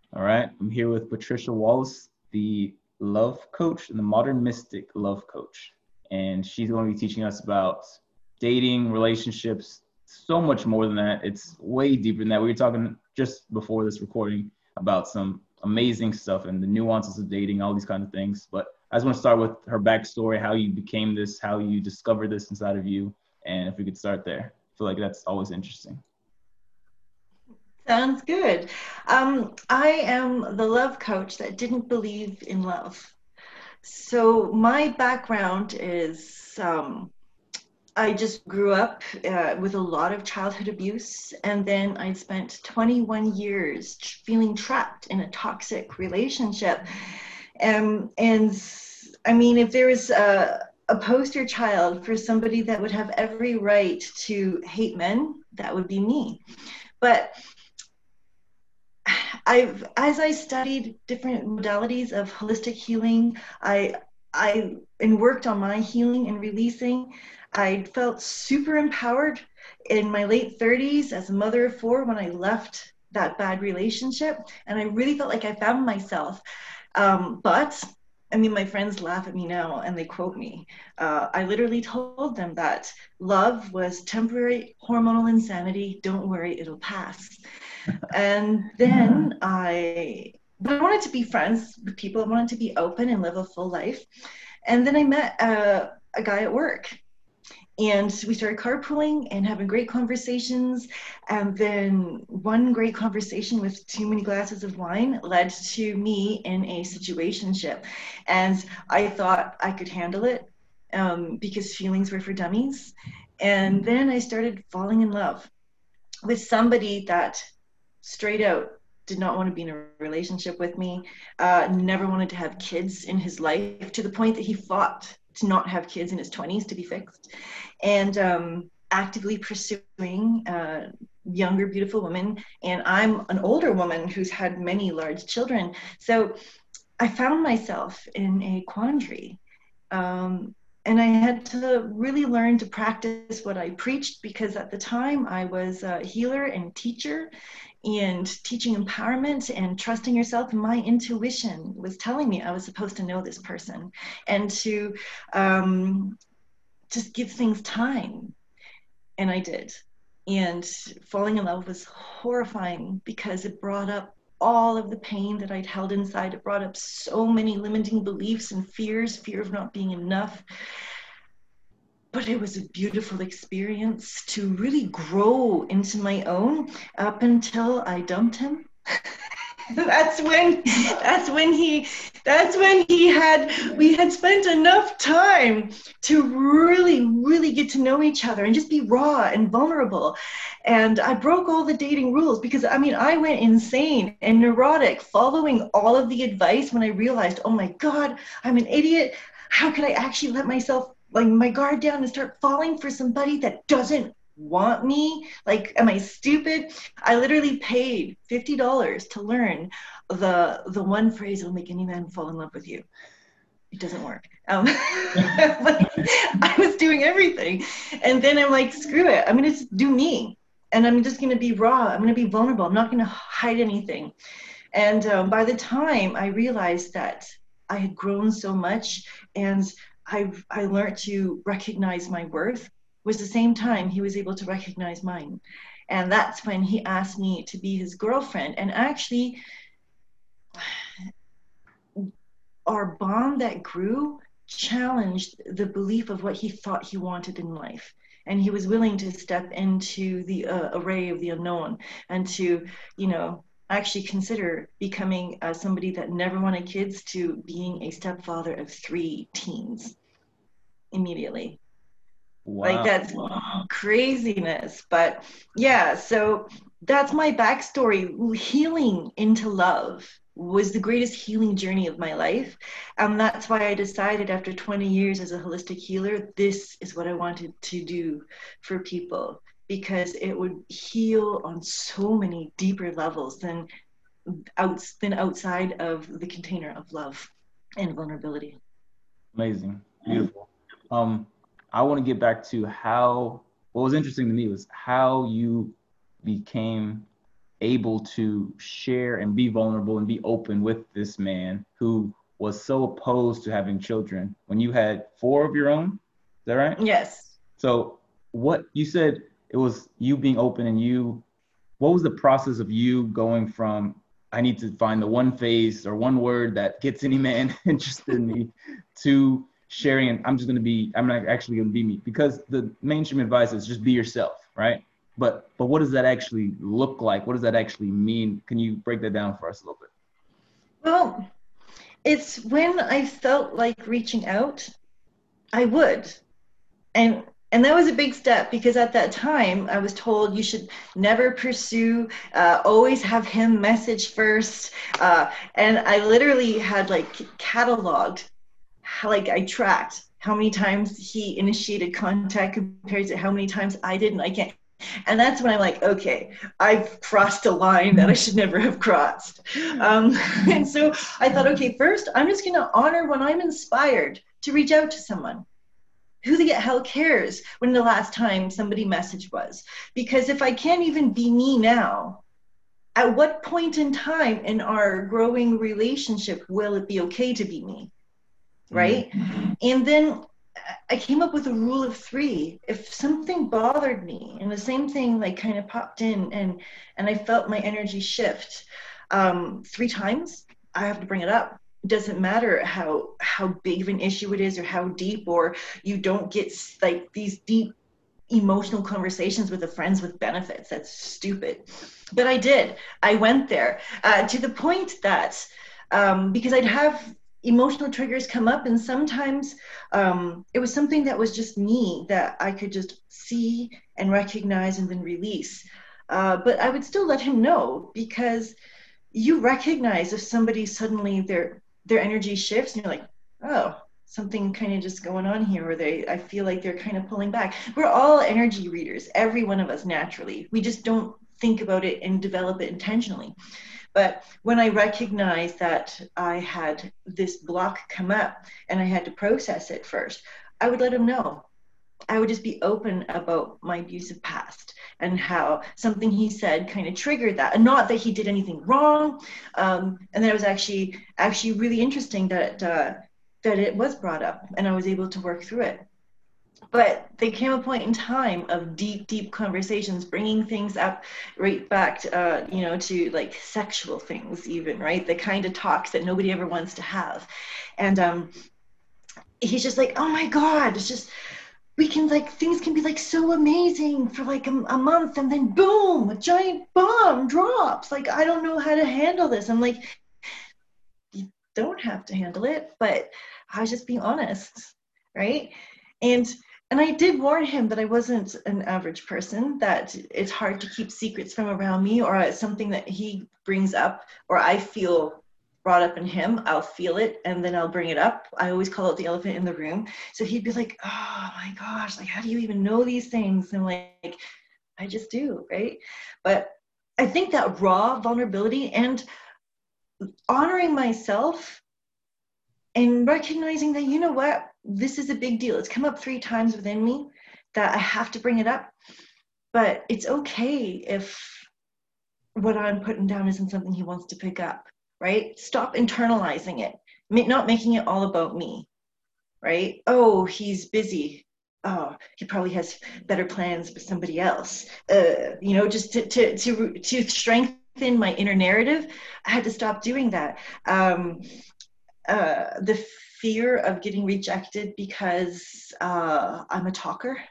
All right, I'm here with Patricia Wallace, the love coach and the modern mystic love coach. And she's going to be teaching us about dating, relationships, so much more than that. It's way deeper than that. We were talking just before this recording about some amazing stuff and the nuances of dating, all these kinds of things. But I just want to start with her backstory, how you became this, how you discovered this inside of you. And if we could start there, I feel like that's always interesting. Sounds good. I am the love coach that didn't believe in love. So my background is I just grew up with a lot of childhood abuse, and then I spent 21 years feeling trapped in a toxic relationship. And I mean, if there was a poster child for somebody that would have every right to hate men, that would be me. But as I studied different modalities of holistic healing, I and worked on my healing and releasing. I felt super empowered in my late 30s as a mother of four when I left that bad relationship, and I really felt like I found myself. But I mean, my friends laugh at me now and they quote me. I literally told them that love was temporary hormonal insanity. Don't worry, it'll pass. And then but I wanted to be friends with people. I wanted to be open and live a full life. And then I met a guy at work, and we started carpooling and having great conversations. And then one great conversation with too many glasses of wine led to me in a situationship. And I thought I could handle it because feelings were for dummies. And then I started falling in love with somebody that straight out did not want to be in a relationship with me, never wanted to have kids in his life, to the point that he fought to not have kids in his 20s to be fixed, and actively pursuing younger, beautiful women. And I'm an older woman who's had many large children. So I found myself in a quandary. And I had to really learn to practice what I preached, because at the time I was a healer and teacher and teaching empowerment and trusting yourself. And my intuition was telling me I was supposed to know this person and to just give things time. And I did. And falling in love was horrifying because it brought up all of the pain that I'd held inside. It brought up so many limiting beliefs and fears, fear of not being enough. But it was a beautiful experience to really grow into my own up until I dumped him. that's when that's when we had spent enough time to really get to know each other and just be raw and vulnerable. And I broke all the dating rules, because I mean, I went insane and neurotic following all of the advice when I realized, oh my god, I'm an idiot. How could I actually let myself, like, my guard down and start falling for somebody that doesn't want me? Like, am I stupid? I literally paid $50 to learn the one phrase that'll make any man fall in love with you. It doesn't work. Like, I was doing everything, and then I'm like, screw it. I'm gonna just do me, and I'm just gonna be raw. I'm gonna be vulnerable. I'm not gonna hide anything. And by the time I realized that I had grown so much, and I learned to recognize my worth, was the same time he was able to recognize mine. And that's when he asked me to be his girlfriend. And actually, our bond that grew challenged the belief of what he thought he wanted in life. And he was willing to step into the array of the unknown, and to, you know, actually consider becoming somebody that never wanted kids to being a stepfather of three teens immediately. Like, Wow. that's craziness. But yeah, so that's my backstory. Healing into love was the greatest healing journey of my life. And that's why I decided, after 20 years as a holistic healer, this is what I wanted to do for people, because it would heal on so many deeper levels than outside of the container of love and vulnerability. Amazing. Beautiful. Um, I want to get back to how, what was interesting to me was how you became able to share and be vulnerable and be open with this man who was so opposed to having children when you had four of your own? Is that right? Yes. So what you said, it was you being open and you, what was the process of you going from, I need to find the one face or one word that gets any man interested in me, to sharing, and I'm not actually going to be me, because the mainstream advice is just be yourself, right? But what does that actually look like? What does that actually mean? Can you break that down for us a little bit? Well, it's when I felt like reaching out, I would. And that was a big step because at that time I was told you should never pursue, always have him message first. And I literally had like cataloged, like I tracked how many times he initiated contact compared to how many times I did, and I can't. And that's when I'm like, okay, I've crossed a line that I should never have crossed. And so I thought, okay, first I'm just going to honor when I'm inspired to reach out to someone. Who the hell cares when the last time somebody messaged was? Because if I can't even be me now, at what point in time in our growing relationship will it be okay to be me? Right? Mm-hmm. And then I came up with a rule of three. If something bothered me and the same thing like kind of popped in and I felt my energy shift 3 times, I have to bring it up. It doesn't matter how big of an issue it is or how deep, or you don't get like these deep emotional conversations with the friends with benefits. That's stupid. But I did. I went there to the point that because I'd have emotional triggers come up, and sometimes it was something that was just me that I could just see and recognize and then release. But I would still let him know, because you recognize if somebody suddenly their energy shifts and you're like, oh, something kind of just going on here, or I feel like they're kind of pulling back. We're all energy readers, every one of us, naturally. We just don't think about it and develop it intentionally. But when I recognized that I had this block come up and I had to process it first, I would let him know. I would just be open about my abusive past and how something he said kind of triggered that, and not that he did anything wrong. And that was actually really interesting that it was brought up, and I was able to work through it. But there came a point in time of deep conversations, bringing things up right back to, to like sexual things, even, right? The kind of talks that nobody ever wants to have. And he's just like, oh my God, it's just, we can like, things can be like so amazing for like a month, and then boom, a giant bomb drops. Like, I don't know how to handle this. I'm like, you don't have to handle it, but I was just being honest, right? And I did warn him that I wasn't an average person, that it's hard to keep secrets from around me, or it's something that he brings up or I feel brought up in him. I'll feel it and then I'll bring it up. I always call it the elephant in the room. So he'd be like, oh my gosh, like, how do you even know these things? And I'm like, I just do, right? But I think that raw vulnerability and honoring myself and recognizing that, you know what, this is a big deal. It's come up 3 times within me that I have to bring it up. But it's okay if what I'm putting down isn't something he wants to pick up, right? Stop internalizing it, not making it all about me, right? Oh, he's busy. Oh, he probably has better plans with somebody else. Just to strengthen my inner narrative, I had to stop doing that. The fear of getting rejected because I'm a talker.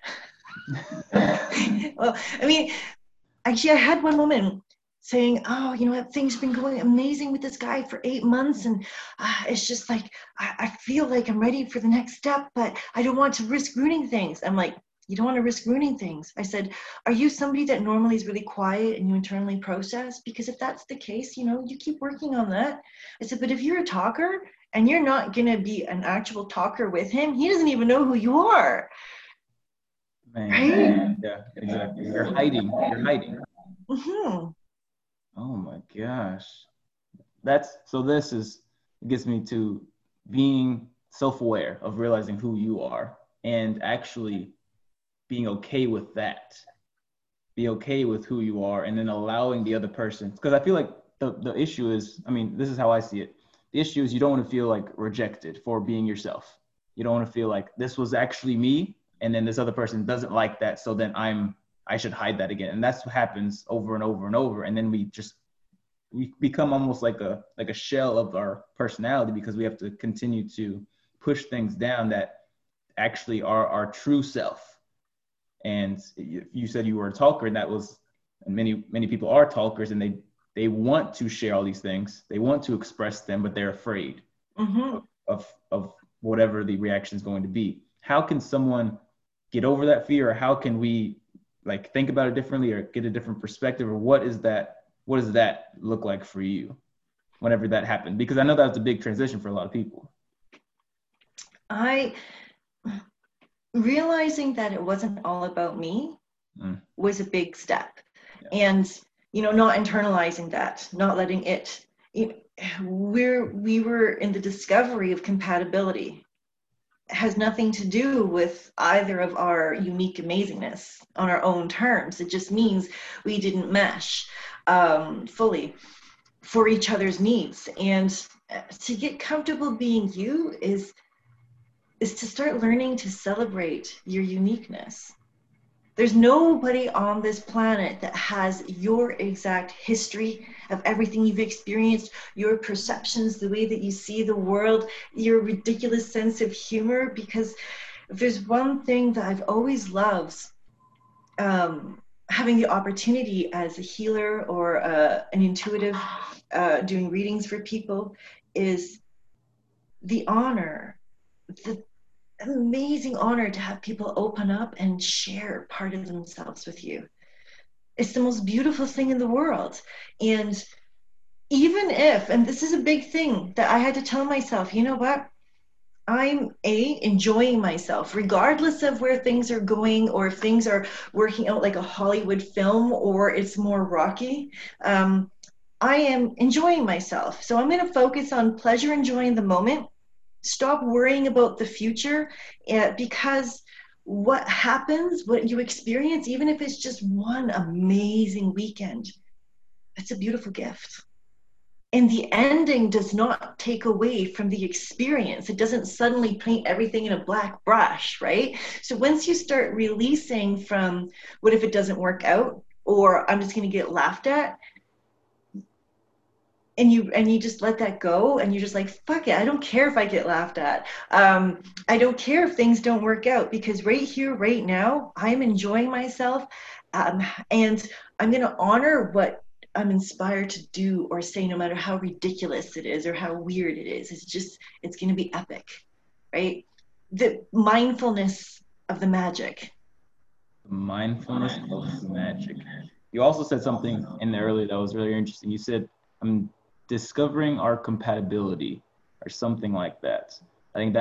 Well, I mean, actually, I had one woman saying, oh, you know what, things have been going amazing with this guy for 8 months, and it's just like, I feel like I'm ready for the next step, but I don't want to risk ruining things. I'm like, you don't want to risk ruining things. I said, are you somebody that normally is really quiet and you internally process? Because if that's the case, you keep working on that. I said, but if you're a talker and you're not going to be an actual talker with him, he doesn't even know who you are. Man, right? Yeah, exactly. You're hiding. You're hiding. Mm-hmm. Oh my gosh. It gets me to being self-aware of realizing who you are and actually being okay with that. be okay with who you are, and then allowing the other person. Because I feel like the issue is, I mean, this is how I see it. The issue is you don't want to feel like rejected for being yourself. You don't want to feel like this was actually me, and then this other person doesn't like that, so then I should hide that again. And that's what happens over and over and over. And then we become almost like a shell of our personality, because we have to continue to push things down that actually are our true self. And you said you were a talker, and that was, and many people are talkers, and they want to share all these things, they want to express them, but they're afraid of whatever the reaction is going to be. How can someone get over that fear, or how can we like think about it differently, or get a different perspective, or what does that look like for you whenever that happened? Because I know that was a big transition for a lot of people. Realizing that it wasn't all about me was a big step. Yeah. And, not internalizing that, not letting it, we were in the discovery of compatibility. It has nothing to do with either of our unique amazingness on our own terms. It just means we didn't mesh fully for each other's needs. And to get comfortable being you is to start learning to celebrate your uniqueness. There's nobody on this planet that has your exact history of everything you've experienced, your perceptions, the way that you see the world, your ridiculous sense of humor. Because if there's one thing that I've always loved, having the opportunity as a healer or an intuitive doing readings for people, is the honor, the amazing honor to have people open up and share part of themselves with you. It's the most beautiful thing in the world. And even if, and this is a big thing that I had to tell myself, you know what? I'm enjoying myself, regardless of where things are going, or if things are working out like a Hollywood film, or it's more rocky. I am enjoying myself. So I'm going to focus on pleasure, enjoying the moment. Stop worrying about the future, because what happens, what you experience, even if it's just one amazing weekend, it's a beautiful gift. And the ending does not take away from the experience. It doesn't suddenly paint everything in a black brush, right? So once you start releasing from what if it doesn't work out, or I'm just going to get laughed at, and you just let that go, and you're just like, fuck it, I don't care if I get laughed at. I don't care if things don't work out, because right here, right now, I'm enjoying myself, and I'm going to honor what I'm inspired to do or say, no matter how ridiculous it is or how weird it is. It's going to be epic, right? The mindfulness of the magic. Mindfulness of the magic. You also said something in there earlier that was really interesting. You said, I'm discovering our compatibility, or something like that. I think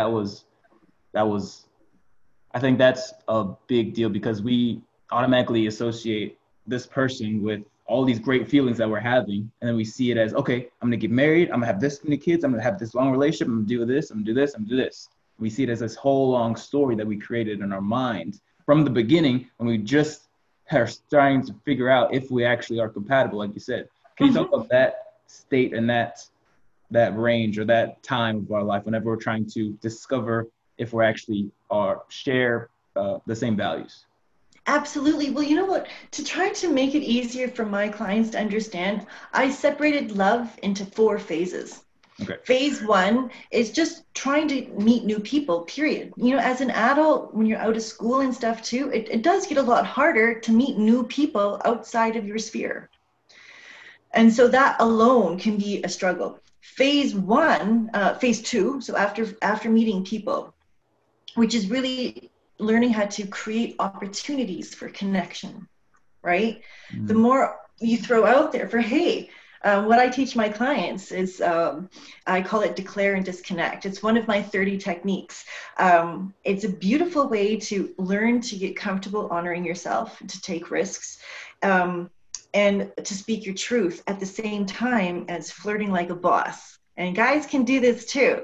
I think that's a big deal, because we automatically associate this person with all these great feelings that we're having, and then we see it as, okay, I'm gonna get married, I'm gonna have this many kids, I'm gonna have this long relationship, I'm gonna do this, I'm gonna do this, I'm gonna do this. We see it as this whole long story that we created in our mind from the beginning, when we just are starting to figure out if we actually are compatible, like you said. Can you talk about that state and that range, or that time of our life, whenever we're trying to discover if we're actually share the same values? Absolutely. Well, you know what? To try to make it easier for my clients to understand, I separated love into 4 phases. Okay. Phase 1 is just trying to meet new people, period. As an adult, when you're out of school and stuff too, it does get a lot harder to meet new people outside of your sphere. And so that alone can be a struggle. Phase 2, so after meeting people, which is really learning how to create opportunities for connection, right? Mm-hmm. The more you throw out there for, hey, what I teach my clients is, I call it declare and disconnect. It's one of my 30 techniques. It's a beautiful way to learn to get comfortable honoring yourself, to take risks, and to speak your truth at the same time as flirting like a boss. And guys can do this too.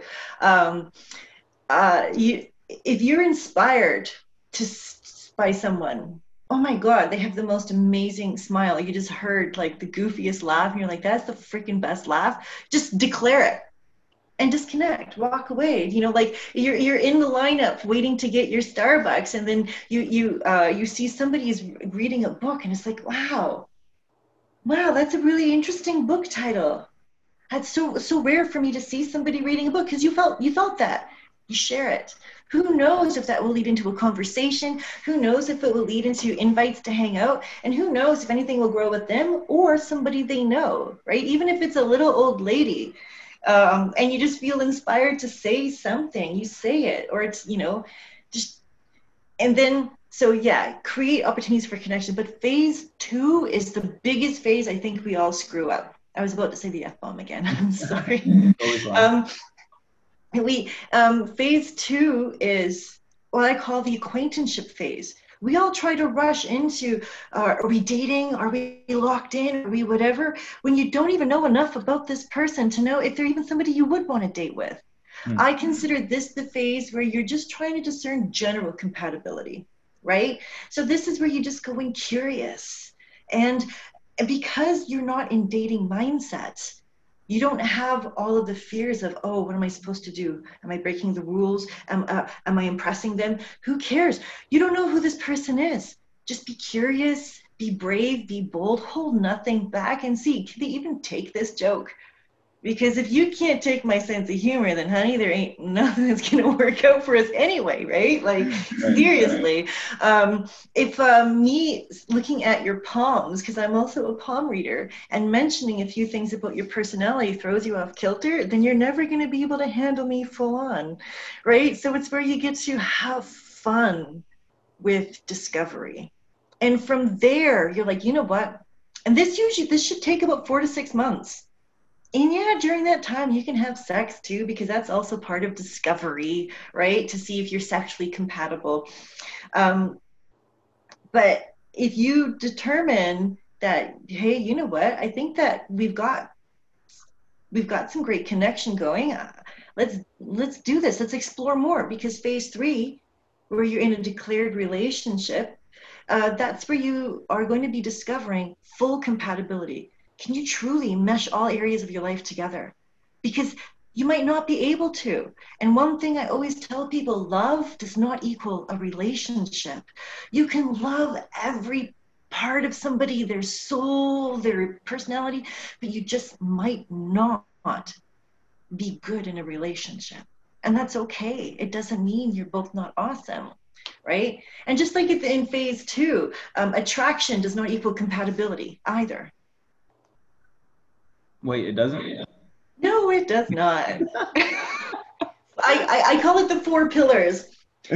If you're inspired by someone, oh my God, they have the most amazing smile. You just heard like the goofiest laugh, and you're like, that's the freaking best laugh. Just declare it and disconnect, walk away. You know, like you're in the lineup waiting to get your Starbucks, and then you see somebody is reading a book, and it's like, wow, that's a really interesting book title. That's so rare for me to see somebody reading a book, because you felt that. You share it. Who knows if that will lead into a conversation? Who knows if it will lead into invites to hang out? And who knows if anything will grow with them or somebody they know, right? Even if it's a little old lady, and you just feel inspired to say something, you say it, or it's, just, and then, so yeah, create opportunities for connection. But phase 2 is the biggest phase I think we all screw up. I was about to say the F-bomb again. I'm sorry. Phase 2 is what I call the acquaintanceship phase. We all try to rush into, are we dating? Are we locked in? Are we whatever? When you don't even know enough about this person to know if they're even somebody you would want to date with. I consider this the phase where you're just trying to discern general compatibility, right? So this is where you just go in curious. And because you're not in dating mindset, you don't have all of the fears of, oh, what am I supposed to do? Am I breaking the rules? Am I impressing them? Who cares? You don't know who this person is. Just be curious, be brave, be bold, hold nothing back, and see, can they even take this joke? Because if you can't take my sense of humor, then honey, there ain't nothing that's going to work out for us anyway, right? Like, seriously. If me looking at your palms, because I'm also a palm reader, and mentioning a few things about your personality throws you off kilter, then you're never going to be able to handle me full on, right? So it's where you get to have fun with discovery. And from there, you're like, you know what? And this should take about 4 to 6 months. And yeah, during that time, you can have sex too, because that's also part of discovery, right? To see if you're sexually compatible. But if you determine that, hey, you know what? I think that we've got some great connection going. Let's do this. Let's explore more, because phase 3, where you're in a declared relationship, that's where you are going to be discovering full compatibility. Can you truly mesh all areas of your life together? Because you might not be able to. And one thing I always tell people, love does not equal a relationship. You can love every part of somebody, their soul, their personality, but you just might not be good in a relationship. And that's okay. It doesn't mean you're both not awesome, right? And just like in phase 2, attraction does not equal compatibility either. Wait, it doesn't? No, it does not. I call it the 4 pillars.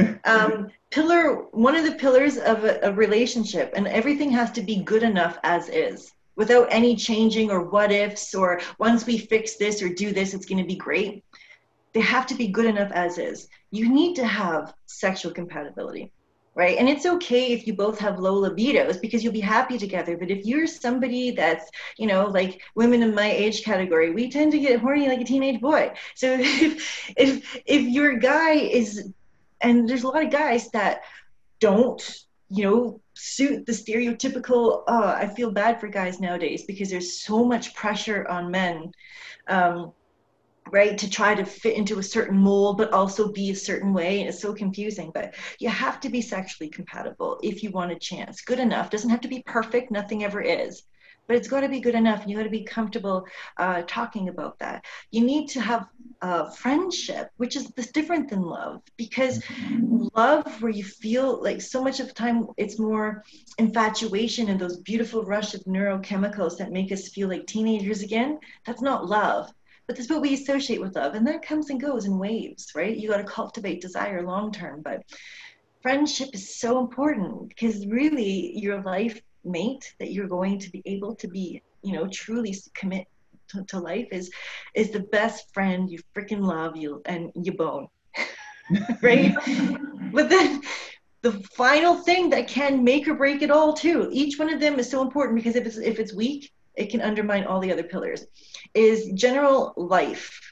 One of the pillars of a relationship, and everything has to be good enough as is, without any changing or what ifs, or once we fix this or do this, it's going to be great. They have to be good enough as is. You need to have sexual compatibility. Right? And it's okay if you both have low libidos, because you'll be happy together. But if you're somebody that's, like women in my age category, we tend to get horny like a teenage boy. So if your guy is, and there's a lot of guys that don't, suit the stereotypical, I feel bad for guys nowadays, because there's so much pressure on men. Right, to try to fit into a certain mold, but also be a certain way, and it's so confusing. But you have to be sexually compatible if you want a chance. Good enough doesn't have to be perfect. Nothing ever is, but it's got to be good enough. And you got to be comfortable talking about that. You need to have friendship, which is different than love, because love, where you feel like so much of the time it's more infatuation and those beautiful rush of neurochemicals that make us feel like teenagers again. That's not love. But that's what we associate with love, and that comes and goes in waves, right? You got to cultivate desire long term, but friendship is so important, because really your life mate that you're going to be able to be, truly commit to life is the best friend you freaking love, and you bone, right? But then the final thing that can make or break it all too, each one of them is so important, because if it's weak, it can undermine all the other pillars, is general life.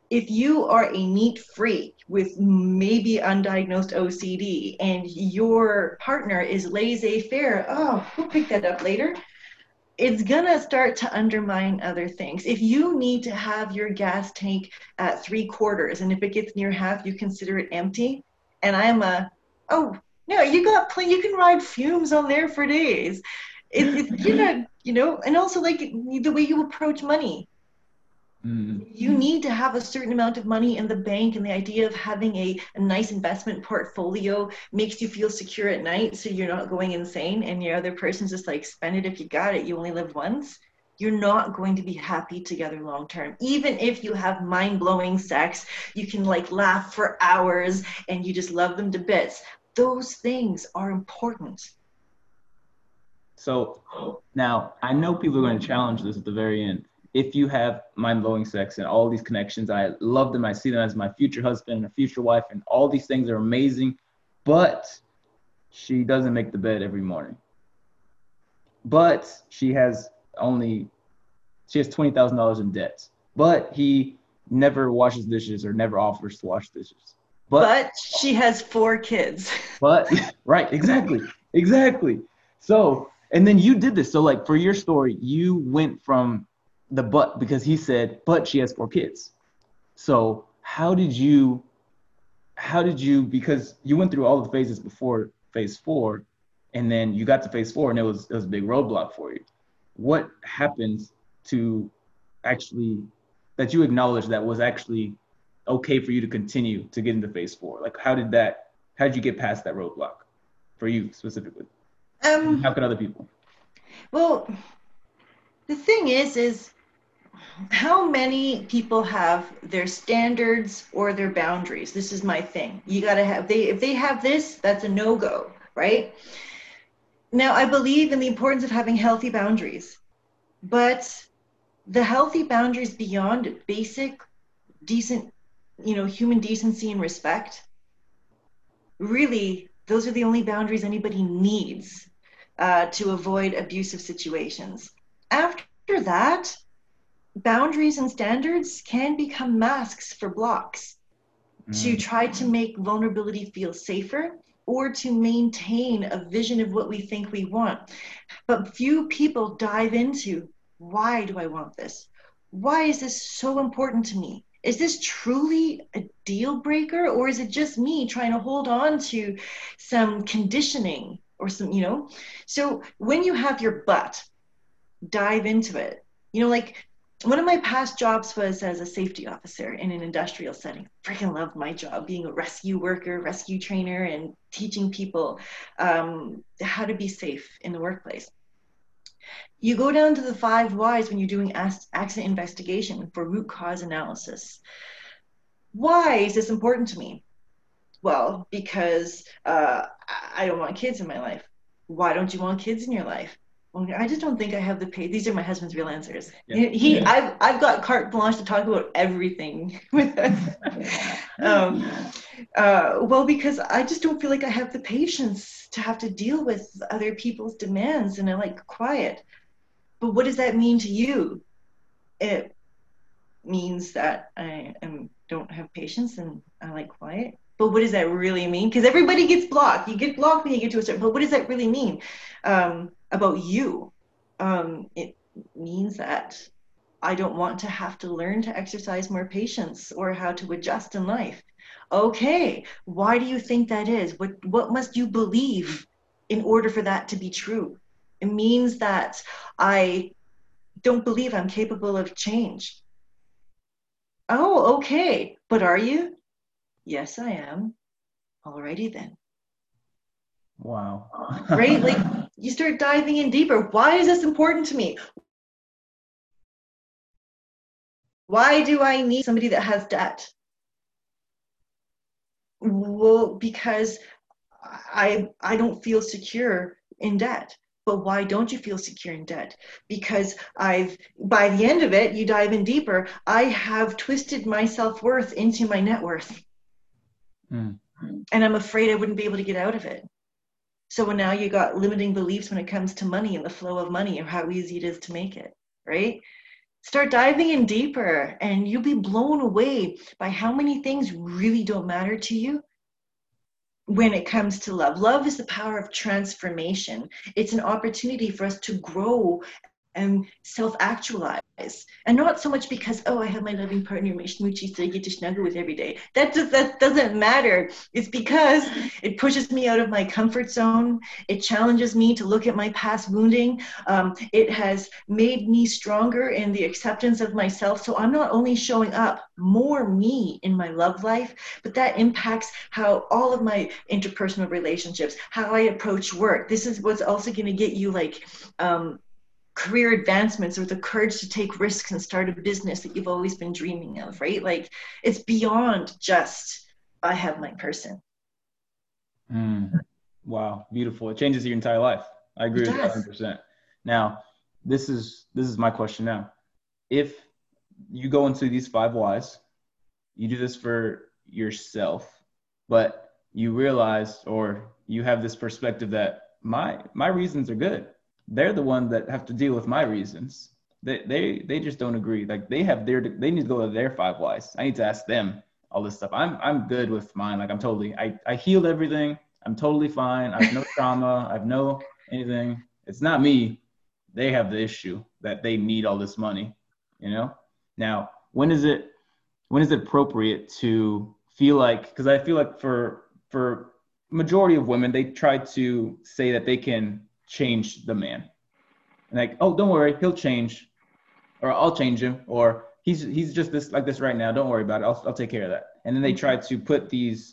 if you are a neat freak with maybe undiagnosed OCD and your partner is laissez-faire, oh, we'll pick that up later, it's gonna start to undermine other things. If you need to have your gas tank at 3/4, and if it gets near half, you consider it empty, and I'm oh no, you got plenty. You can ride fumes on there for days. It's gonna, and also like the way you approach money. You need to have a certain amount of money in the bank, and the idea of having a nice investment portfolio makes you feel secure at night, so you're not going insane and your other person's just like, spend it if you got it, you only live once. You're not going to be happy together long term. Even if you have mind-blowing sex, you can like laugh for hours and you just love them to bits. Those things are important. So now I know people are going to challenge this at the very end. If you have mind-blowing sex and all these connections, I love them, I see them as my future husband and a future wife, and all these things are amazing, but she doesn't make the bed every morning. But she has $20,000 in debt. But he never washes dishes or never offers to wash dishes. But she has 4 kids. But right, exactly. So, and then you did this. So like for your story, you went from the but because he said, but she has 4 kids. So how did you, because you went through all the phases before phase 4, and then you got to phase 4 and it was a big roadblock for you. What happened to actually, that you acknowledge that was actually okay for you to continue to get into phase 4? Like how did you get past that roadblock for you specifically? How could other people? Well, the thing is how many people have their standards or their boundaries? This is my thing. You got to have, if they have this, that's a no-go, right? Now, I believe in the importance of having healthy boundaries, but the healthy boundaries beyond basic, decent, human decency and respect, really, those are the only boundaries anybody needs to avoid abusive situations. After that, boundaries and standards can become masks for blocks to try to make vulnerability feel safer or to maintain a vision of what we think we want. But few people dive into, why do I want this? Why is this so important to me? Is this truly a deal breaker, or is it just me trying to hold on to some conditioning or some, So when you have your butt, dive into it. Like one of my past jobs was as a safety officer in an industrial setting. Freaking loved my job, being a rescue worker, rescue trainer, and teaching people how to be safe in the workplace. You go down to the 5 whys when you're doing accident investigation for root cause analysis. Why is this important to me? Well, because I don't want kids in my life. Why don't you want kids in your life? Well, I just don't think I have the patience. These are my husband's real answers. Yeah. I've got carte blanche to talk about everything with us. Well, because I just don't feel like I have the patience to have to deal with other people's demands, and I like quiet. But what does that mean to you? It means that I don't have patience and I like quiet. But what does that really mean? Because everybody gets blocked. You get blocked when you get to a certain, but what does that really mean about you? It means that I don't want to have to learn to exercise more patience or how to adjust in life. Okay, why do you think that is? What must you believe in order for that to be true? It means that I don't believe I'm capable of change. Oh, okay. But are you? Yes, I am. Alrighty then. Wow. Right? Like you start diving in deeper. Why is this important to me? Why do I need somebody that has debt? Well, because I don't feel secure in debt. But why don't you feel secure in debt? Because by the end of it, you dive in deeper, I have twisted my self-worth into my net worth. And I'm afraid I wouldn't be able to get out of it. So now you got limiting beliefs when it comes to money and the flow of money, or how easy it is to make it, right? Start diving in deeper, and you'll be blown away by how many things really don't matter to you when it comes to love. Love is the power of transformation. It's an opportunity for us to grow and self-actualize. And not so much because, oh, I have my loving partner, my schmoochies that I get to snuggle with every day. That doesn't matter. It's because it pushes me out of my comfort zone. It challenges me to look at my past wounding. It has made me stronger in the acceptance of myself. So I'm not only showing up more me in my love life, but that impacts how all of my interpersonal relationships, how I approach work. This is what's also going to get you like career advancements, or the courage to take risks and start a business that you've always been dreaming of, right? Like, it's beyond just, I have my person. Wow, beautiful. It changes your entire life. I agree with that 100%. Now, this is my question now. If you go into these 5 whys, you do this for yourself, but you realize, or you have this perspective that my reasons are good. They're the ones that have to deal with my reasons. They just don't agree. Like, they need to go to their 5 whys. I need to ask them all this stuff. I'm good with mine. Like, I healed everything. I'm totally fine. I have no trauma. I have no anything. It's not me. They have the issue that they need all this money, you know? Now, when is it appropriate to feel like, because I feel like for majority of women, they try to say that they can change the man. Like, oh, don't worry, he'll change, or I'll change him, or he's just like this right now. Don't worry about it. I'll take care of that. And then they try to put these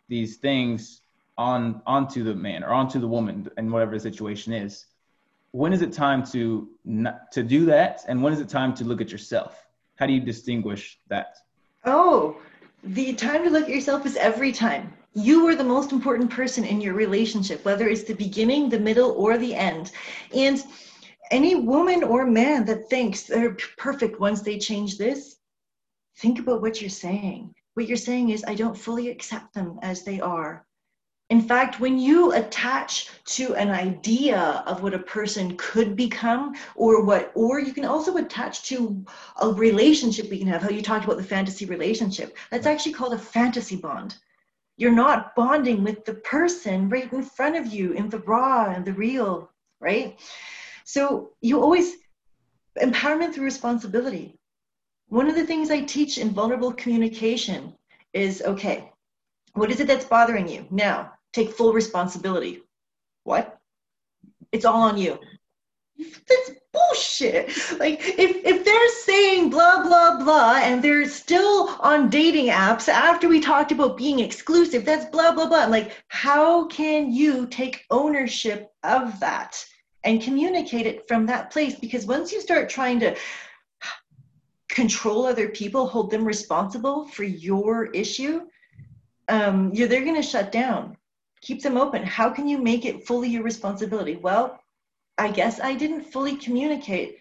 things onto the man or onto the woman and whatever the situation is. When is it time to do that? And when is it time to look at yourself? How do you distinguish that? Oh, the time to look at yourself is every time. You are the most important person in your relationship, whether it's the beginning, the middle, or the end. And any woman or man that thinks they're perfect once they change this, think about what you're saying. What you're saying is, I don't fully accept them as they are. In fact, when you attach to an idea of what a person could become, or you can also attach to a relationship we can have, how you talked about the fantasy relationship, that's actually called a fantasy bond. You're not bonding with the person right in front of you in the raw and the real, right? So you always, empowerment through responsibility. One of the things I teach in vulnerable communication is, okay, what is it that's bothering you? Now, take full responsibility. What? It's all on you. That's bullshit. Like, if they're saying blah, blah, blah, and they're still on dating apps after we talked about being exclusive, that's blah, blah, blah. I'm like, how can you take ownership of that and communicate it from that place? Because once you start trying to control other people, hold them responsible for your issue, they're going to shut down. Keep them open. How can you make it fully your responsibility? Well, I guess I didn't fully communicate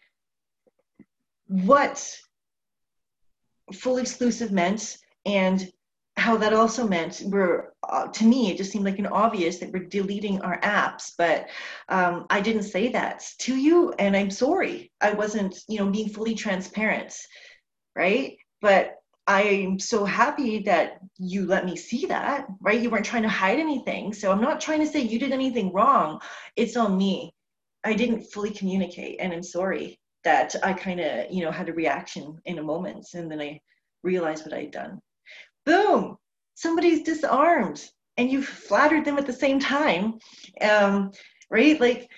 what full exclusive meant, and how that also meant to me, it just seemed like an obvious that we're deleting our apps, but I didn't say that to you, and I'm sorry. I wasn't, being fully transparent, right? But I'm so happy that you let me see that, right? You weren't trying to hide anything. So I'm not trying to say you did anything wrong. It's on me. I didn't fully communicate, and I'm sorry that I kind of, had a reaction in a moment, and then I realized what I'd done. Boom, somebody's disarmed, and you flattered them at the same time, right? Like,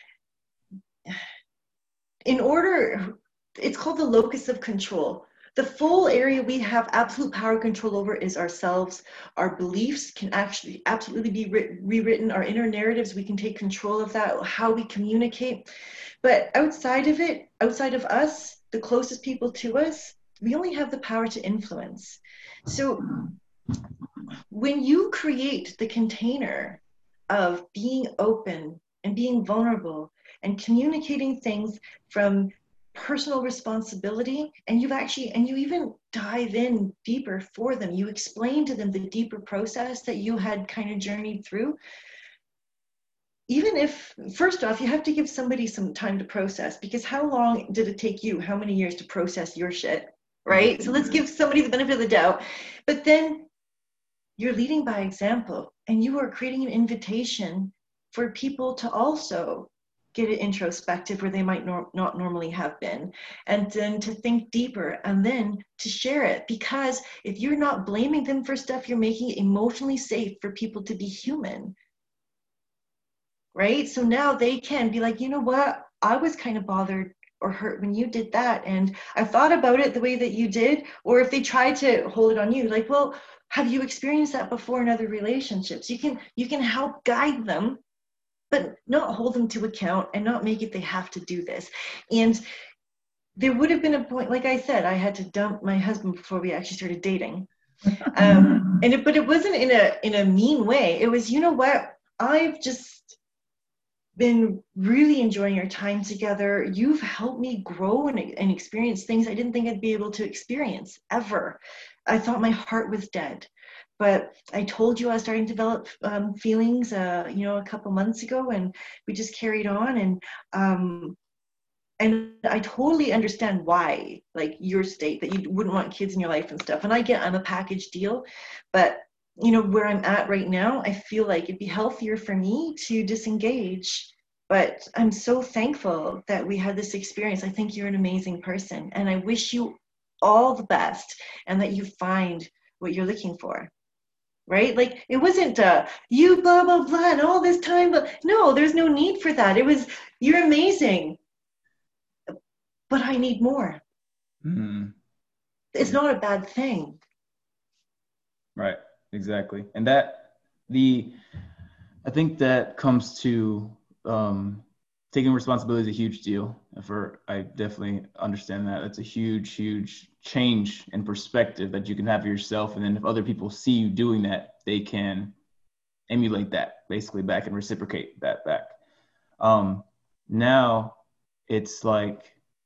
it's called the locus of control. The full area we have absolute power control over is ourselves. Our beliefs can actually absolutely be rewritten. Our inner narratives, we can take control of that, how we communicate. But outside of it, outside of us, the closest people to us, we only have the power to influence. So when you create the container of being open and being vulnerable and communicating things from personal responsibility, and you even dive in deeper for them, you explain to them the deeper process that you had kind of journeyed through, even if, first off, you have to give somebody some time to process, because how long did it take you? How many years to process your shit, right? So let's give somebody the benefit of the doubt. But then you're leading by example, and you are creating an invitation for people to also get it introspective where they might not normally have been, and then to think deeper, and then to share it. Because if you're not blaming them for stuff, you're making it emotionally safe for people to be human, right? So now they can be like, you know what, I was kind of bothered or hurt when you did that, and I thought about it the way that you did. Or if they try to hold it on you, like, well, have you experienced that before in other relationships? You can help guide them, but not hold them to account, and not make it they have to do this. And there would have been a point, like I said, I had to dump my husband before we actually started dating. But it wasn't in a mean way. It was, you know what, I've just been really enjoying our time together. You've helped me grow and experience things I didn't think I'd be able to experience ever. I thought my heart was dead, but I told you I was starting to develop feelings, a couple months ago, and we just carried on. And I totally understand why, like your state, that you wouldn't want kids in your life and stuff. And I'm a package deal, but where I'm at right now, I feel like it'd be healthier for me to disengage. But I'm so thankful that we had this experience. I think you're an amazing person, and I wish you all the best, and that you find what you're looking for. Right? Like, it wasn't you blah blah blah and all this time, but no, there's no need for that. It was, you're amazing, but I need more. Mm-hmm. It's not a bad thing. Right. Exactly. And I think that comes to taking responsibility is a huge deal. I definitely understand that. It's a huge, huge change in perspective that you can have of yourself. And then if other people see you doing that, they can emulate that basically back and reciprocate that back. Now it's like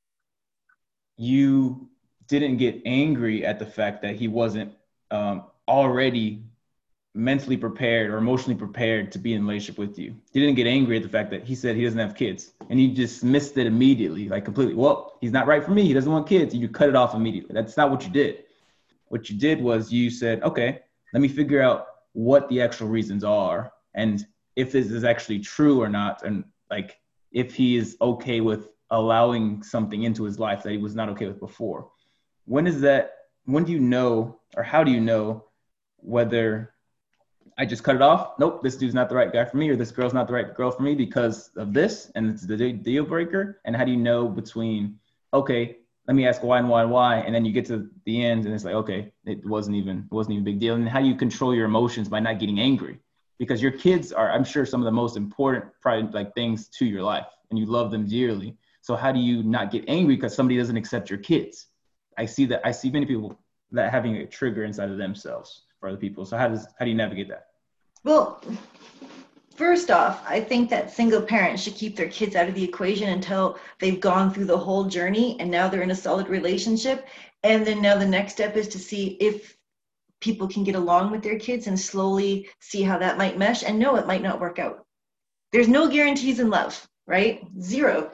you didn't get angry at the fact that he wasn't already mentally prepared or emotionally prepared to be in a relationship with you. He didn't get angry at the fact that he said he doesn't have kids, and you dismissed it immediately, like completely. Well, he's not right for me. He doesn't want kids. And you cut it off immediately. That's not what you did. What you did was you said, okay, let me figure out what the actual reasons are, and if this is actually true or not, and like if he is okay with allowing something into his life that he was not okay with before. When do you know, or how do you know whether I just cut it off? Nope, this dude's not the right guy for me, or this girl's not the right girl for me because of this, and it's the deal breaker. And how do you know between, okay, let me ask why, and then you get to the end and it's like, okay, it wasn't even a big deal. And how do you control your emotions by not getting angry? Because your kids are, I'm sure, some of the most important probably like things to your life, and you love them dearly. So how do you not get angry because somebody doesn't accept your kids? I see many people that having a trigger inside of themselves for other people. So how do you navigate that? Well, first off, I think that single parents should keep their kids out of the equation until they've gone through the whole journey and now they're in a solid relationship. And then now the next step is to see if people can get along with their kids and slowly see how that might mesh. And no, it might not work out. There's no guarantees in love, right? Zero.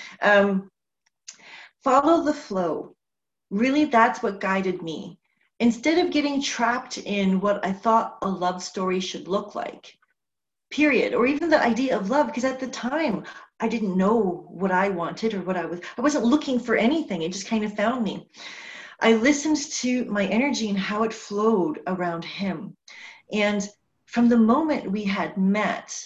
Follow the flow. Really, that's what guided me. Instead of getting trapped in what I thought a love story should look like, period, or even the idea of love, because at the time I didn't know what I wanted or I wasn't looking for anything. It just kind of found me. I listened to my energy and how it flowed around him. And from the moment we had met,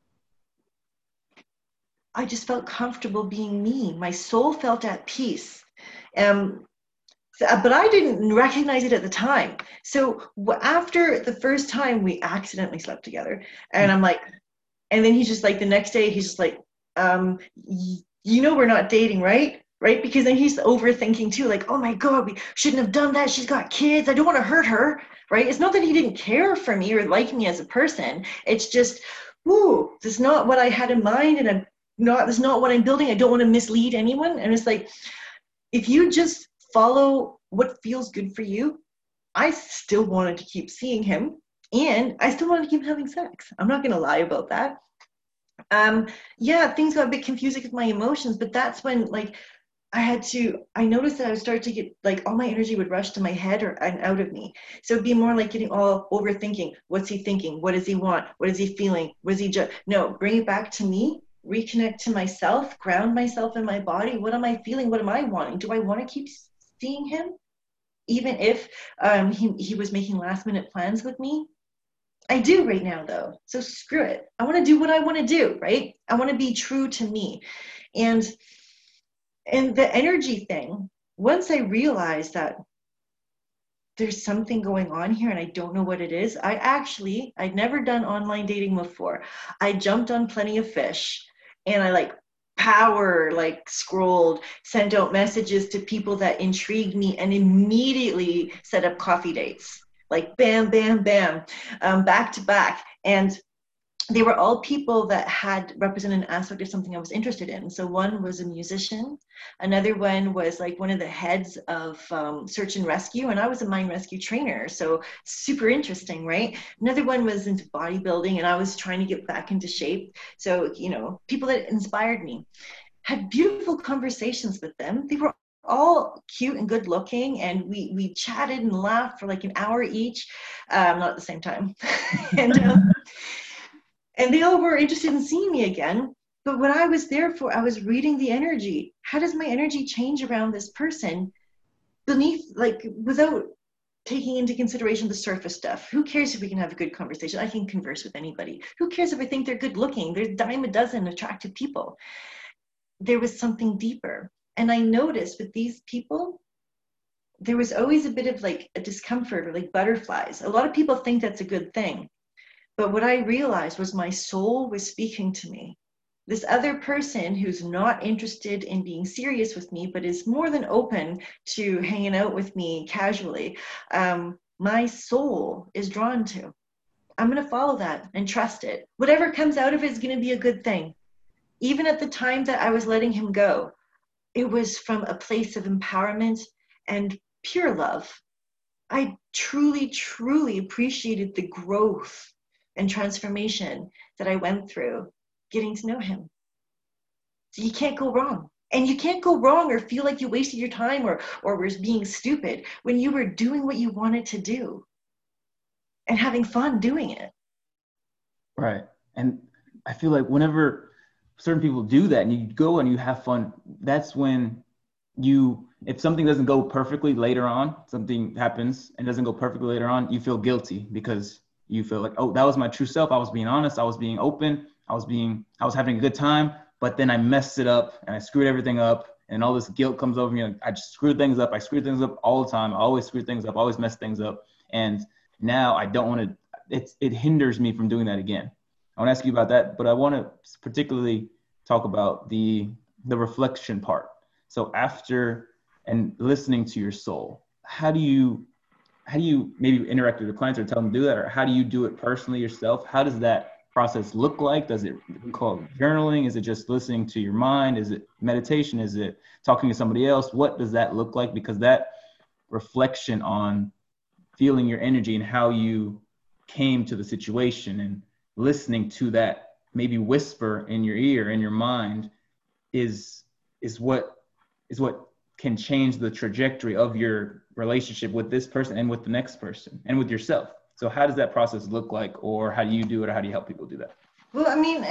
I just felt comfortable being me. My soul felt at peace. But I didn't recognize it at the time. So after the first time, we accidentally slept together. And I'm like, and then he's just like, the next day, he's just like, we're not dating, right? Right? Because then he's overthinking too, like, oh my God, we shouldn't have done that. She's got kids. I don't want to hurt her, right? It's not that he didn't care for me or like me as a person. It's just, this is not what I had in mind. And this is not what I'm building. I don't want to mislead anyone. And it's like, if you just follow what feels good for you, I still wanted to keep seeing him, and I still wanted to keep having sex. I'm not going to lie about that. Yeah, things got a bit confusing with my emotions, but that's when like I noticed that I would start to get like all my energy would rush to my head or and out of me. So it'd be more like getting all overthinking. What's he thinking? What does he want? What is he feeling? What is he no, bring it back to me, reconnect to myself, ground myself in my body. What am I feeling? What am I wanting? Do I want to keep seeing him? Even if he was making last minute plans with me? I do right now though. So screw it. I want to do what I want to do, right? I want to be true to me. And the energy thing, once I realized that there's something going on here and I don't know what it is, I'd never done online dating before. I jumped on Plenty of Fish and I like scrolled, sent out messages to people that intrigued me and immediately set up coffee dates. Like bam, bam, bam, back to back. And they were all people that had represented an aspect of something I was interested in. So one was a musician, another one was like one of the heads of search and rescue, and I was a mine rescue trainer, so super interesting, right? Another one was into bodybuilding, and I was trying to get back into shape. So, people that inspired me. Had beautiful conversations with them. They were all cute and good looking, and we chatted and laughed for like an hour each, not at the same time. and and they all were interested in seeing me again. But what I was there for, I was reading the energy. How does my energy change around this person beneath, like, without taking into consideration the surface stuff? Who cares if we can have a good conversation? I can converse with anybody. Who cares if I think they're good looking? There's a dime a dozen attractive people. There was something deeper. And I noticed with these people, there was always a bit of like a discomfort or like butterflies. A lot of people think that's a good thing. But what I realized was my soul was speaking to me. This other person who's not interested in being serious with me, but is more than open to hanging out with me casually, my soul is drawn to. I'm going to follow that and trust it. Whatever comes out of it is going to be a good thing. Even at the time that I was letting him go, it was from a place of empowerment and pure love. I truly, truly appreciated the growth and transformation that I went through getting to know him. So you can't go wrong. And you can't go wrong or feel like you wasted your time or was being stupid when you were doing what you wanted to do and having fun doing it. Right. And I feel like whenever certain people do that and you go and you have fun, that's when if something doesn't go perfectly later on, something happens and doesn't go perfectly later on, you feel guilty because you feel like, oh, that was my true self. I was being honest. I was being open. I was having a good time, but then I messed it up and I screwed everything up and all this guilt comes over me. Like, I just screwed things up. I screwed things up all the time. I always screw things up, always mess things up. And now I don't want to, it hinders me from doing that again. I want to ask you about that, but I want to particularly talk about the reflection part. So after and listening to your soul, how do you maybe interact with your clients or tell them to do that, or how do you do it personally yourself? How does that process look like? Does it call journaling? Is it just listening to your mind? Is it meditation? Is it talking to somebody else? What does that look like? Because that reflection on feeling your energy and how you came to the situation and listening to that maybe whisper in your ear, in your mind, is what can change the trajectory of your relationship with this person and with the next person and with yourself. So how does that process look like, or how do you do it, or how do you help people do that? Well, I mean,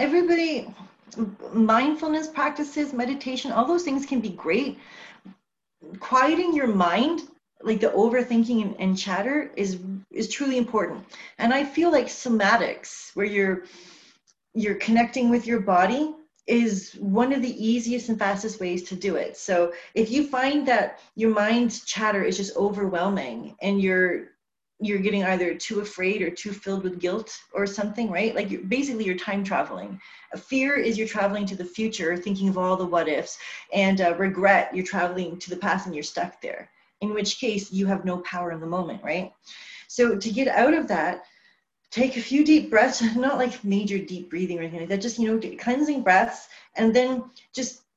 mindfulness practices, meditation, all those things can be great. Quieting your mind, like the overthinking and chatter, is truly important. And I feel like somatics, where you're connecting with your body, is one of the easiest and fastest ways to do it. So if you find that your mind's chatter is just overwhelming and you're getting either too afraid or too filled with guilt or something, right? Like you're time traveling. A fear is you're traveling to the future, thinking of all the what ifs, and regret, you're traveling to the past and you're stuck there, in which case you have no power in the moment, right? So to get out of that, take a few deep breaths, not like major deep breathing or anything like that, just, cleansing breaths, and then just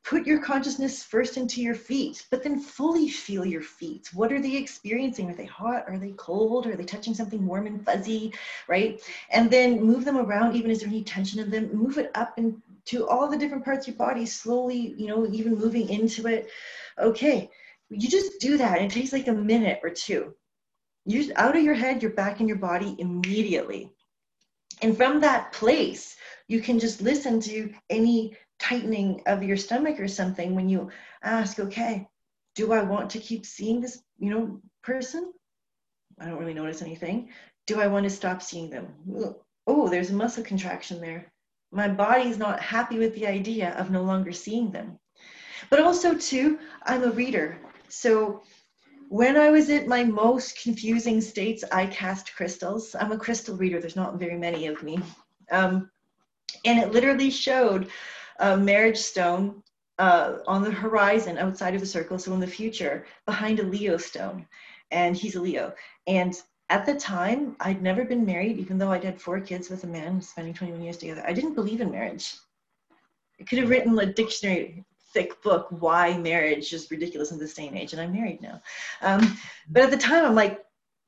put your consciousness first into your feet, but then fully feel your feet. What are they experiencing? Are they hot? Are they cold? Are they touching something warm and fuzzy, right? And then move them around, even is there any tension in them? Move it up into all the different parts of your body, slowly, you know, even moving into it. Okay, you just do that. And it takes like a minute or two. You're out of your head, you're back in your body immediately. And from that place, you can just listen to any tightening of your stomach or something when you ask, okay, do I want to keep seeing this, you know, person? I don't really notice anything. Do I want to stop seeing them? Oh, there's a muscle contraction there. My body's not happy with the idea of no longer seeing them. But also too, I'm a reader. So when I was at my most confusing states, I cast crystals. I'm a crystal reader. There's not very many of me. And it literally showed a marriage stone on the horizon outside of the circle, so in the future, behind a Leo stone. And he's a Leo. And at the time, I'd never been married, even though I'd had 4 kids with a man, spending 21 years together. I didn't believe in marriage. I could have written a dictionary thick book, why marriage is ridiculous in this day and age, and I'm married now. But at the time, I'm like,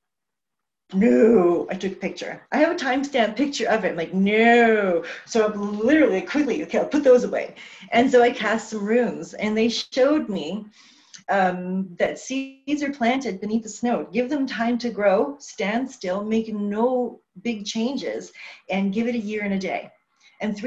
no. I took a picture. I have a timestamp picture of it. I'm like, no. So I'm literally quickly, okay, I'll put those away. And so I cast some runes, and they showed me that seeds are planted beneath the snow. Give them time to grow, stand still, make no big changes, and give it a year and a day. And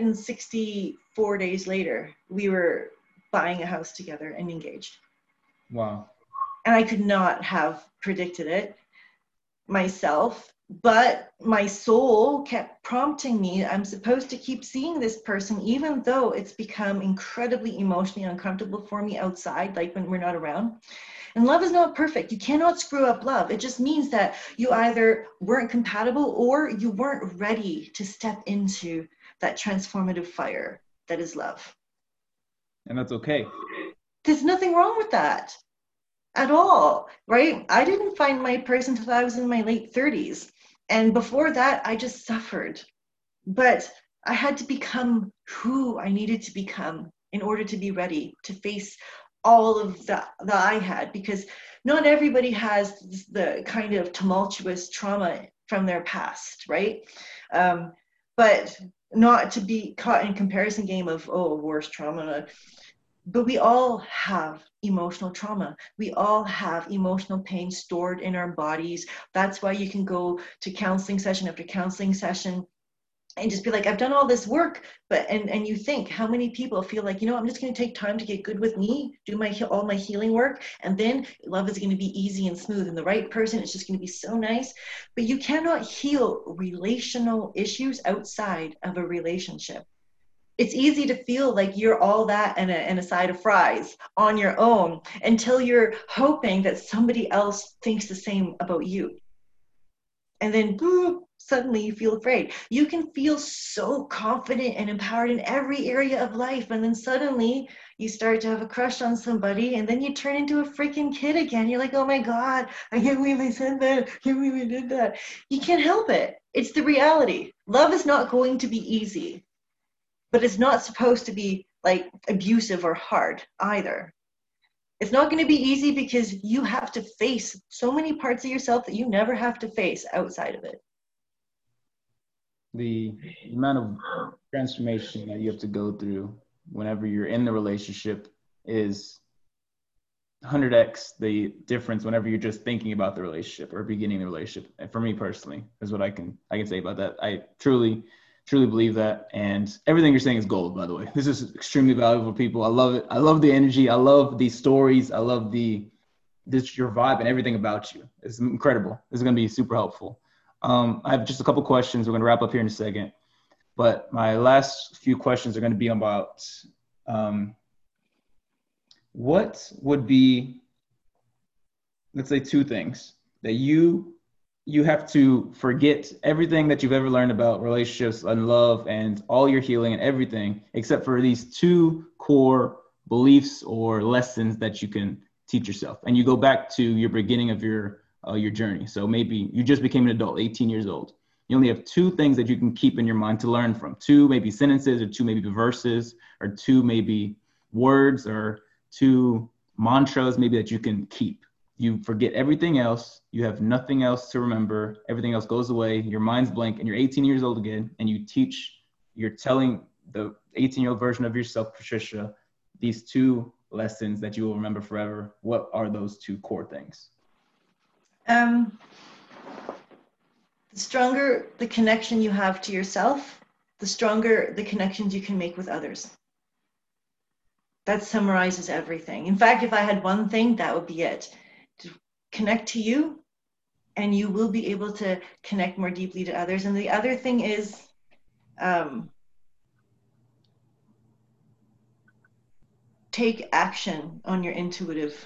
364 days later, we were buying a house together and engaged. Wow. And I could not have predicted it myself, but my soul kept prompting me, I'm supposed to keep seeing this person, even though it's become incredibly emotionally uncomfortable for me outside, like when we're not around. And love is not perfect. You cannot screw up love. It just means that you either weren't compatible or you weren't ready to step into that transformative fire that is love. And that's okay. There's nothing wrong with that at all, right? I didn't find my person until I was in my late 30s. And before that, I just suffered. But I had to become who I needed to become in order to be ready to face all of that I had, because not everybody has the kind of tumultuous trauma from their past, right? But not to be caught in comparison game of, oh, worst trauma. But we all have emotional trauma. We all have emotional pain stored in our bodies. That's why you can go to counseling session after counseling session and just be like, I've done all this work, but and you think, how many people feel like, you know, I'm just going to take time to get good with me, do all my healing work, and then love is going to be easy and smooth, and the right person is just going to be so nice. But you cannot heal relational issues outside of a relationship. It's easy to feel like you're all that and a side of fries on your own until you're hoping that somebody else thinks the same about you. And then boom, suddenly you feel afraid. You can feel so confident and empowered in every area of life, and then suddenly you start to have a crush on somebody, and then you turn into a freaking kid again. You're like, oh my God, I can't believe I said that. I can't believe I did that. You can't help it. It's the reality. Love is not going to be easy, but it's not supposed to be like abusive or hard either. It's not going to be easy because you have to face so many parts of yourself that you never have to face outside of it. The amount of transformation that you have to go through whenever you're in the relationship is 100x the difference whenever you're just thinking about the relationship or beginning the relationship. And for me personally, is what I can say about that. I truly believe that, and everything you're saying is gold, by the way. This is extremely valuable for people. I love it. I love the energy. I love these stories. I love your vibe and everything about you. It's incredible. This is going to be super helpful. I have just a couple questions. We're going to wrap up here in a second, but my last few questions are going to be about what would be, let's say, 2 things that you have to forget everything that you've ever learned about relationships and love and all your healing and everything, except for these 2 core beliefs or lessons that you can teach yourself. And you go back to your beginning of your journey. So maybe you just became an adult, 18 years old. You only have 2 things that you can keep in your mind to learn from. 2 maybe sentences, or 2 maybe verses, or 2 maybe words or 2 mantras maybe that you can keep. You forget everything else. You have nothing else to remember. Everything else goes away. Your mind's blank and you're 18 years old again. And you're telling the 18-year-old version of yourself, Patricia, these 2 lessons that you will remember forever. What are those 2 core things? The stronger the connection you have to yourself, the stronger the connections you can make with others. That summarizes everything. In fact, if I had one thing, that would be it. To connect to you, and you will be able to connect more deeply to others. And the other thing is, take action on your intuitive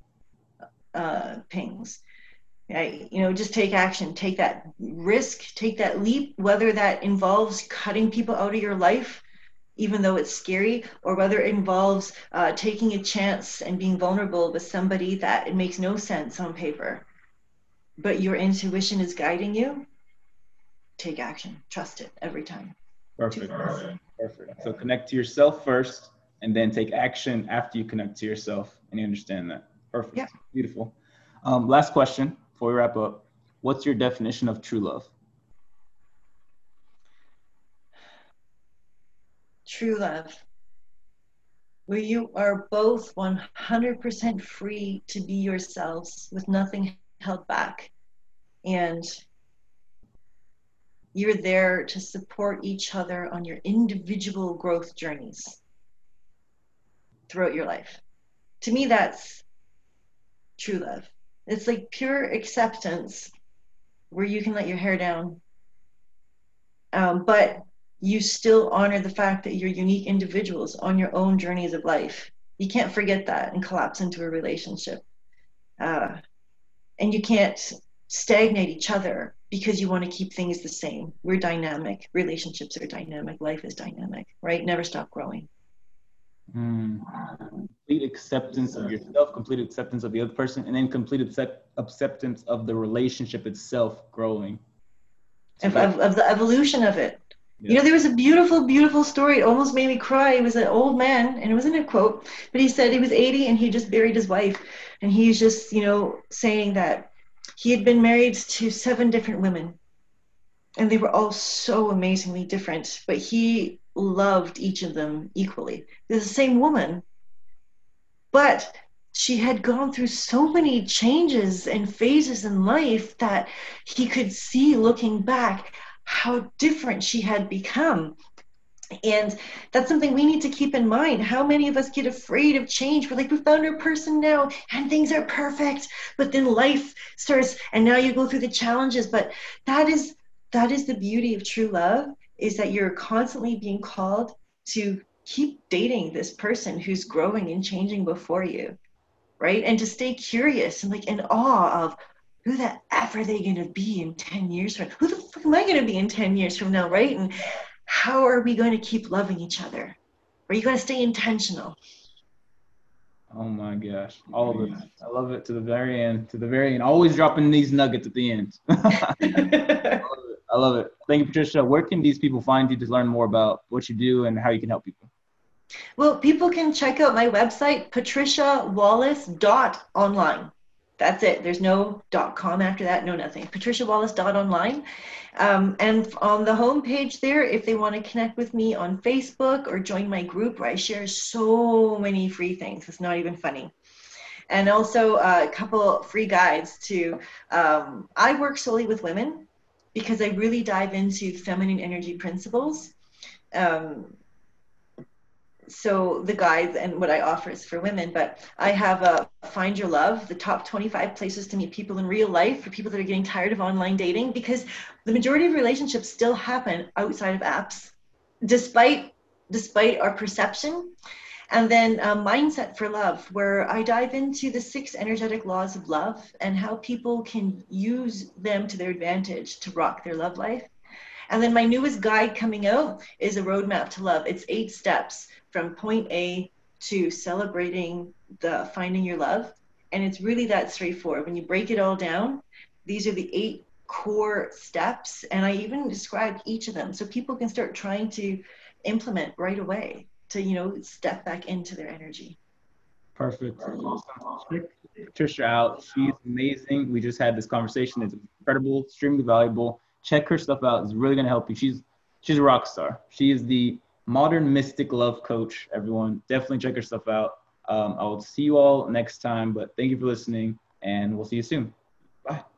pings. Right? Just take action, take that risk, take that leap, whether that involves cutting people out of your life, even though it's scary, or whether it involves taking a chance and being vulnerable with somebody that it makes no sense on paper, but your intuition is guiding you. Take action, trust it every time. Perfect. So connect to yourself first, and then take action after you connect to yourself, and you understand that. Perfect. Yeah. Beautiful. Last question before we wrap up. What's your definition of true love? True love, where you are both 100% free to be yourselves with nothing held back, and you're there to support each other on your individual growth journeys throughout your life. To me, that's true love. It's like pure acceptance where you can let your hair down, but you still honor the fact that you're unique individuals on your own journeys of life. You can't forget that and collapse into a relationship. And you can't stagnate each other because you want to keep things the same. We're dynamic. Relationships are dynamic. Life is dynamic, right? Never stop growing. Complete acceptance of yourself, complete acceptance of the other person, and then complete acceptance of the relationship itself growing. Of the evolution of it. Yeah. There was a beautiful, beautiful story. It almost made me cry. It was an old man, and it wasn't a quote, but he said he was 80 and he just buried his wife. And he's just, saying that he had been married to 7 different women, and they were all so amazingly different, but he loved each of them equally. They're the same woman, but she had gone through so many changes and phases in life that he could see, looking back, how different she had become. And that's something we need to keep in mind. How many of us get afraid of change? We're like, we found our person now and things are perfect, but then life starts and now you go through the challenges. But that is the beauty of true love, is that you're constantly being called to keep dating this person who's growing and changing before you, right? And to stay curious and like in awe of, who the F are they going to be in 10 years from now? Who the fuck am I going to be in 10 years from now, right? And how are we going to keep loving each other? Are you going to stay intentional? Oh my gosh. All of it. I love it to the very end. Always dropping these nuggets at the end. I love it. Thank you, Patricia. Where can these people find you to learn more about what you do and how you can help people? Well, people can check out my website, patriciawallace.online. That's it. There's no .com after that, no nothing. patriciawallace.online. And on the homepage there, if they want to connect with me on Facebook or join my group where I share so many free things, it's not even funny. And also a couple free guides to, I work solely with women because I really dive into feminine energy principles. So the guides and what I offer is for women, but I have a Find Your Love, the top 25 places to meet people in real life for people that are getting tired of online dating, because the majority of relationships still happen outside of apps, despite our perception. And then Mindset for Love, where I dive into the 6 energetic laws of love and how people can use them to their advantage to rock their love life. And then my newest guide coming out is a roadmap to love. It's 8 steps from point A to celebrating the finding your love. And it's really that straightforward. When you break it all down, these are the 8 core steps. And I even described each of them so people can start trying to implement right away to step back into their energy. Perfect. Awesome. Check Patricia out. She's amazing. We just had this conversation. It's incredible, extremely valuable. Check her stuff out. It's really going to help you. She's a rock star. She is the modern mystic love coach. Everyone, definitely check her stuff out. I will see you all next time, but thank you for listening, and we'll see you soon. Bye.